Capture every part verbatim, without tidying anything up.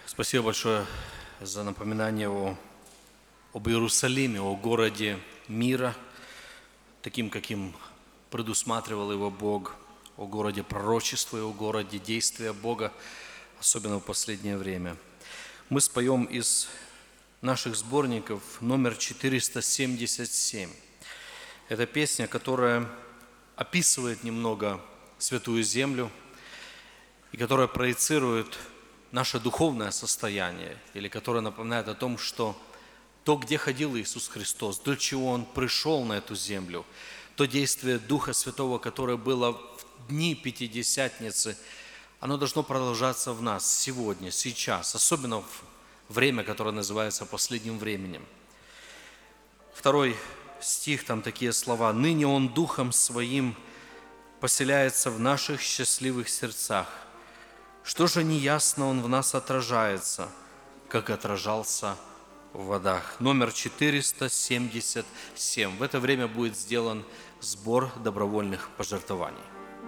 Спасибо большое за напоминание о, об Иерусалиме, о городе мира, таким, каким предусматривал его Бог, о городе пророчества и о городе действия Бога, особенно в последнее время. Мы споем из наших сборников номер четыреста семьдесят семь. Это песня, которая описывает немного Святую Землю и которая проецирует наше духовное состояние, или которое напоминает о том, что то, где ходил Иисус Христос, для чего Он пришел на эту землю, то действие Духа Святого, которое было в дни Пятидесятницы, оно должно продолжаться в нас сегодня, сейчас, особенно в время, которое называется последним временем. Второй стих, там такие слова: «Ныне Он Духом Своим поселяется в наших счастливых сердцах. Что же неясно Он в нас отражается, как отражался в водах». Номер четыреста семьдесят семь. В это время будет сделан сбор добровольных пожертвований.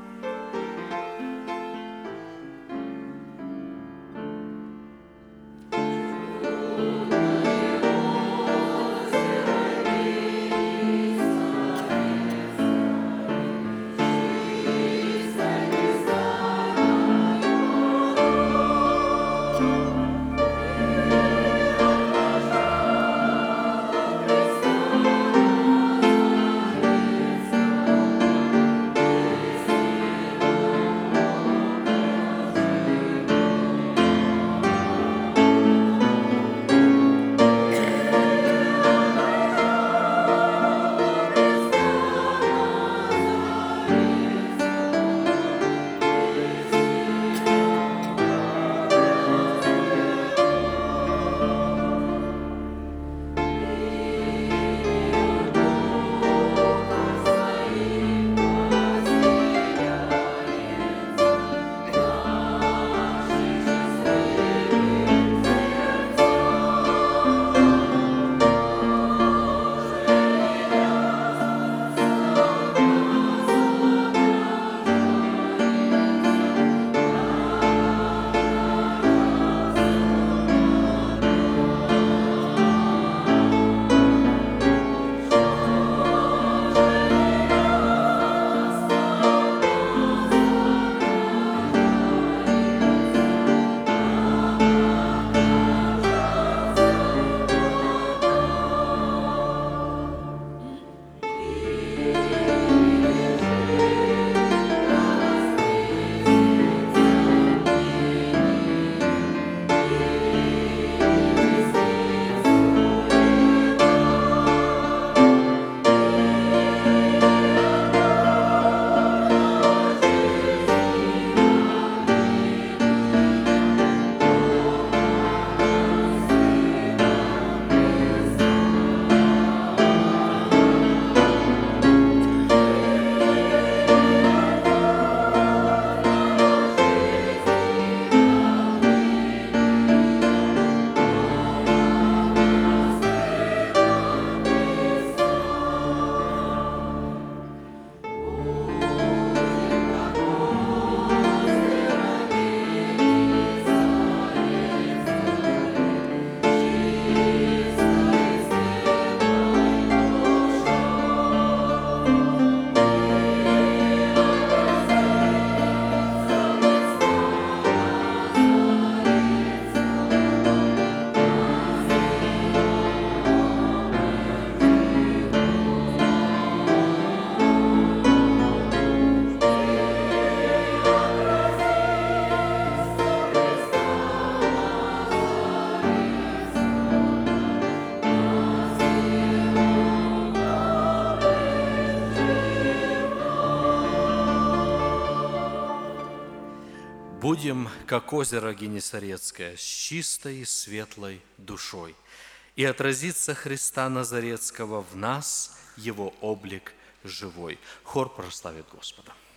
«Будем, как озеро Генесарецкое, с чистой и светлой душой, и отразится Христа Назарецкого в нас, Его облик живой». Хор прославит Господа.